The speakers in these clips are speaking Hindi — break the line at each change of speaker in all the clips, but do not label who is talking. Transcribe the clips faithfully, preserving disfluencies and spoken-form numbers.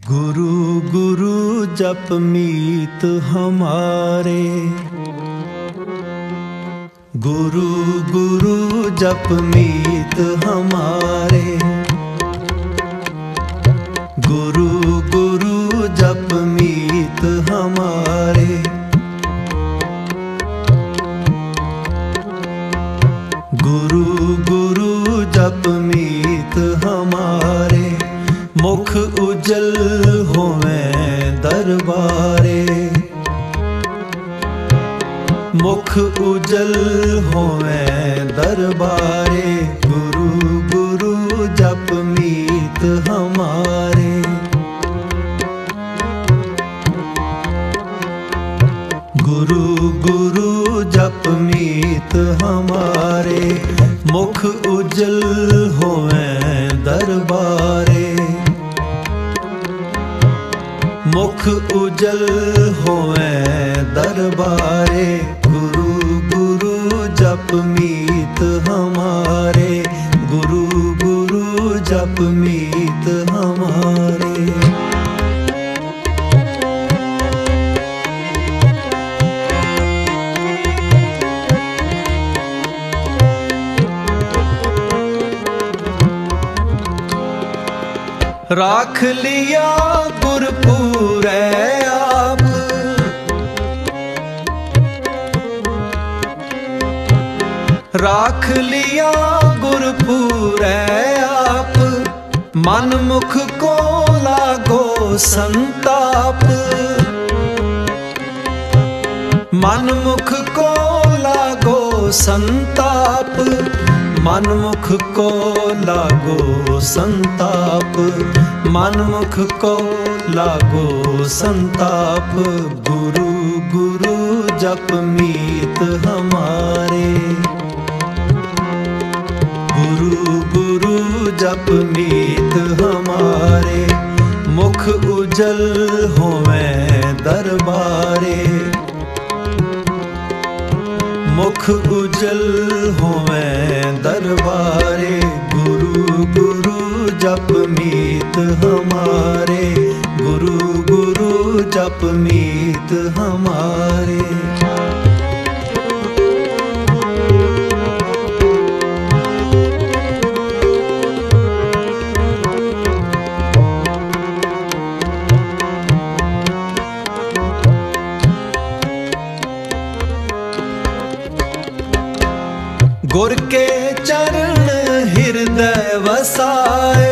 गुरु गुरु जप मीत हमारे, गुरु गुरु जप मीत हमारे, गुरु गुरु जप मीत हमारे, गुरु गुरु जप मीत हमारे। मुख उजल होवें दरबारे, मुख उजल होवें दरबारे, गुरु गुरु जप मीत हमारे, गुरु गुरु जप मीत हमारे। मुख उजल होवें दरबारे, मुख उजल होवें दरबारे, गुरु गुरु जप मीत हमारे, गुरु गुरु जप मीत हमारे। राख लिया गुरपुरै आप, राख लिया गुरपुरै आप, मन मुख को लागो संताप, मन मुख को लागो संताप, मन मुख को लागो संताप, मन मुख को लागो संताप, गुरु गुरु जप मीत हमारे, गुरु गुरु जप मीत हमारे। मुख उजल होवें दरबारे, मुख उजल होवें दरबारे, गुरु गुरु जप मीत हमारे, गुरु गुरु जप मीत हमारे। गुर के चरण हृदय वसाए,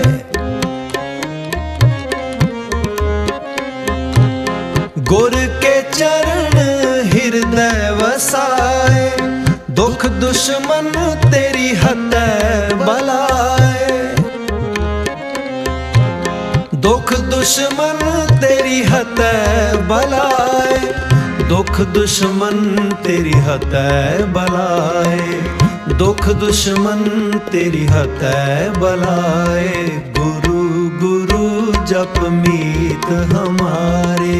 गुर के चरण हृदय वसाए, दुख दुश्मन तेरी हतै बलाए, दुख दुश्मन तेरी हतै बलाए, दुख दुश्मन तेरी हतै बलाए, दुख दुश्मन तेरी हतै बलाए, गुरु गुरु जप मीत हमारे,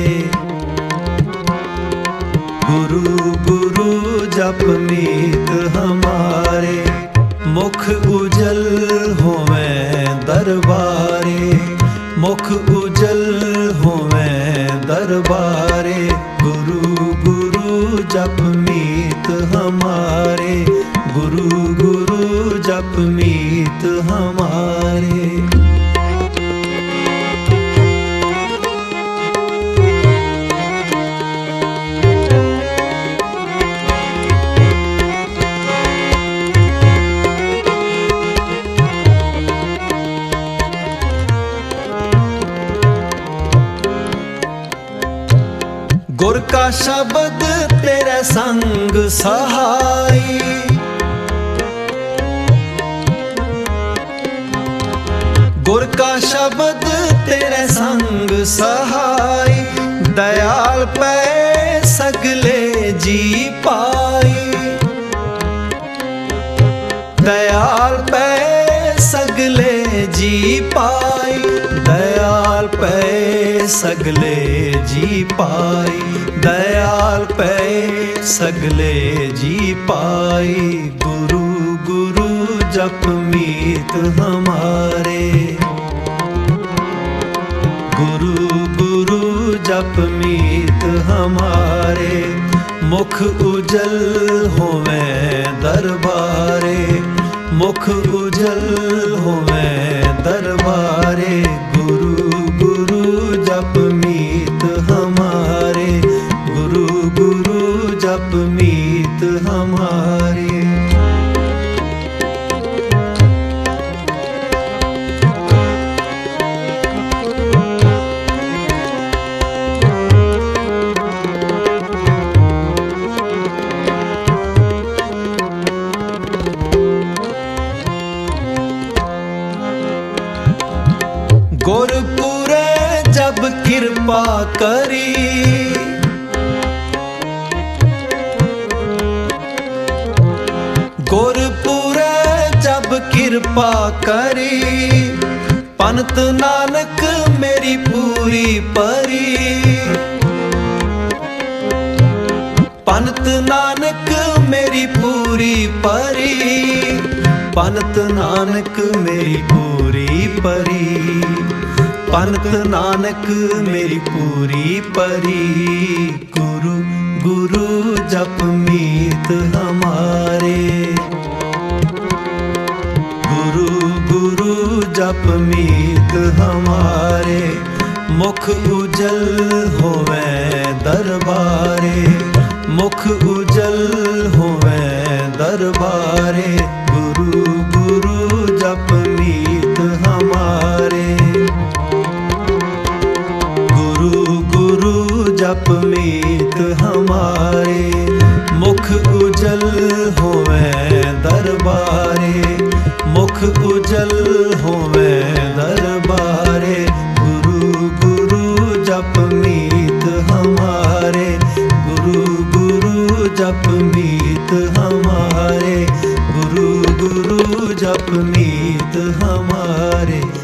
गुरु गुरु जप मीत हमारे। मुख उजल होवें दरबारे, मुख उजल होवें दरबारे, गुरु गुरु जप मीत हमारे, गुरु गुरु जप मीत हमारे। गुर का शब्द तेरे संग सहाई, गुर का शब्द तेरे संग सहाई, दयाल पै सगले जी पाई, दयाल पै सगले जी पाई, दयाल पै सगले जी पाई, दयाल पै सगले जी पाई, गुरु गुरु जप मीत हमारे, गुरु जप मीत हमारे, मुख उजल होवे दरबारे, मुख उजल होवे दरबारे। गुरु गुरु जप मीत हमारे, गुरु गुरु जप मीत हमारे। गुरपुरे जब कृपा करी, गुरपुरे जब कृपा करी, पंत नानक मेरी पूरी परी, पंत नानक मेरी पूरी परी, पंत नानक मेरी पूरी परी, पंत नानक मेरी पूरी परी। गुरु गुरु जप मीत हमारे, गुरु गुरु जप मीत हमारे, मुख उजल होवे दरबारे, मुख उजल होवे दरबारे। गुरु गुरु जप मीत हमारे, गुरु गुरु जप मीत हमारे, मुख उजल होवे दरबारे, मुख उजल होवे दरबारे। गुरु गुरु जप मीत हमारे, गुरु गुरु जप मीत हमारे, गुरु गुरु जप मीत हमारे।